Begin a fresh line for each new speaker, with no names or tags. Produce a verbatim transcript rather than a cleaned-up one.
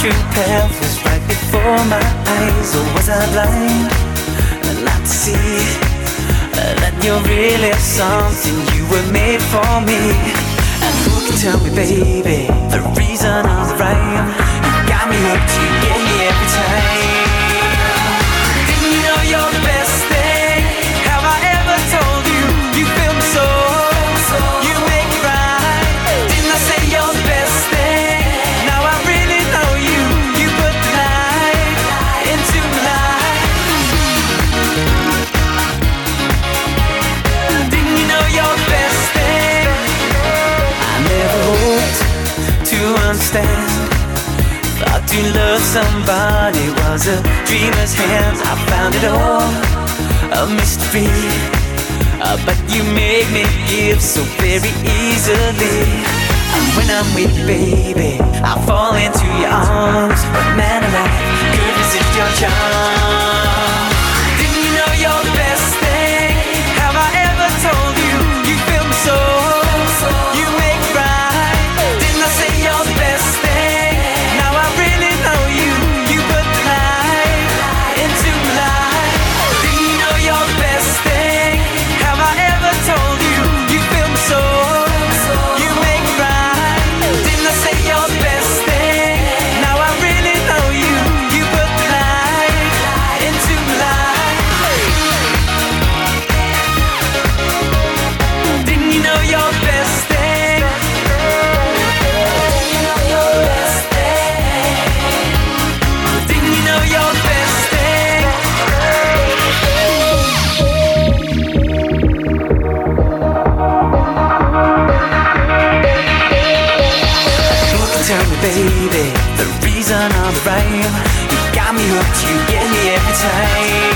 true path was right before my eyes. Or was I blind not to see that you're really something, you were made for me? And who can tell me, baby, the reason of the rhyme? You got me hooked, you get me every time. Didn't you know you're the best thing? Have I ever told you? You feel me so, you make it right. Didn't I say you're the best thing? Now I really know you. You put the light into my life. Didn't you know you're the best thing? I never hoped to understand. Thought to love somebody was a dreamer's hand. I found it all a mystery, uh, but you make me give so very easily. And when I'm with you, baby, I fall into your arms. But man alive, could resist your charm. Didn't you know you're the best thing? Have I ever told you? You feel me so, you make it right. Didn't I say you're the best thing? Now I really know you. You put the light into my life. Didn't you know you're the best thing? Have I ever told you? You feel me so, you make it right. Didn't I say you're the best thing? Now I really know you. You put the light into my life. Didn't you know you're the best thing? Didn't you know you're the best thing? Didn't you know you're the best thing? Who can tell me, baby, the reason of the rhyme? You got me hooked, you get me every time.